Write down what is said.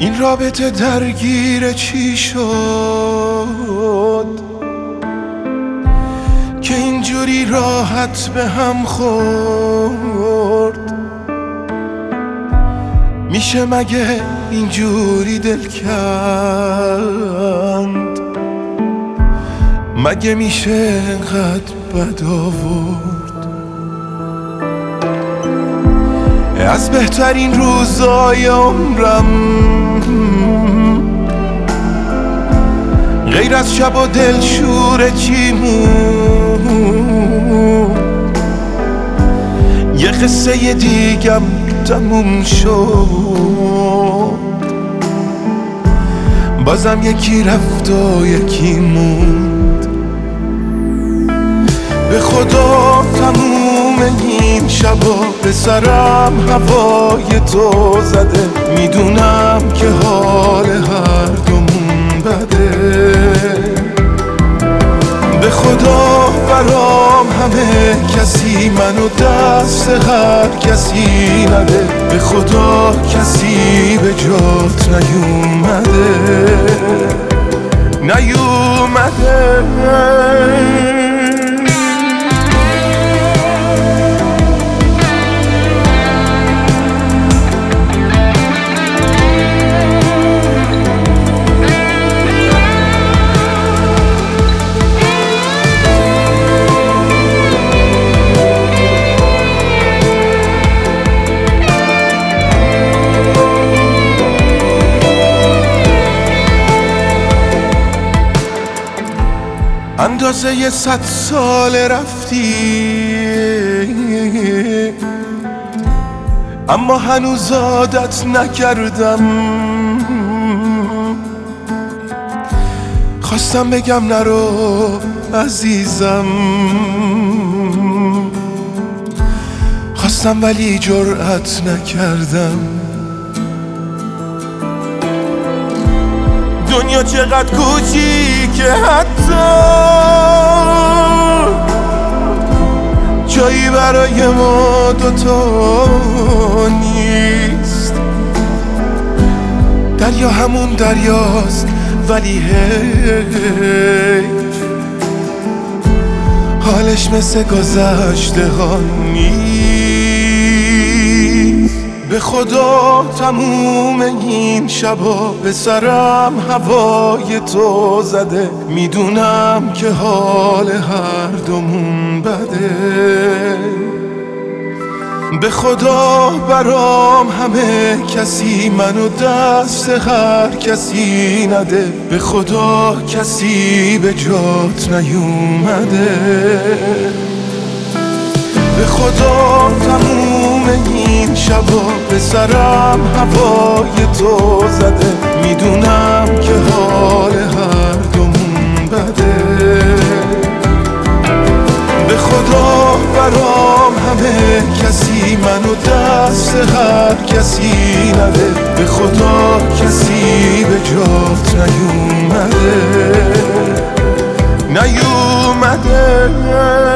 این رابطه درگیر چی شد که اینجوری راحت به هم خورد؟ میشه مگه اینجوری دل کند؟ مگه میشه انقدر بد آورد؟ از بهترین روزای عمرم غیر از شب و دلشوره چی موند؟ یه قصه دیگم تموم شد، بازم یکی رفت و یکی موند. به خدا تموم این شبا به سرم هوای تو زده، میدونم که حال هر دومون بده. به خدا برام همه کسی منو دست هر کسی نده، به خدا کسی به جات نیومده. اندازه 100 سال رفتی، اما هنوز عادت نکردم. خواستم بگم نرو عزیزم، خواستم ولی جرأت نکردم. دنیا چقدر کوچیکه، حتی جایی برای ما دوتا نیست. دریا همون دریاست ولی حیف حالش مثل گذشته ها نیست. به خدا تموم این شبا به سرم هوای تو زده، میدونم که حال هر دومون بده. به خدا برام همه کسی منو دست هر کسی نده، به خدا کسی به جات نیومده. به خدا تموم این شبا به سرم هوای تو زده، میدونم که حال هر دومون بده. به خدا برام همه کسی منو دست هر کسی نده، به خدا کسی به جات نیومده.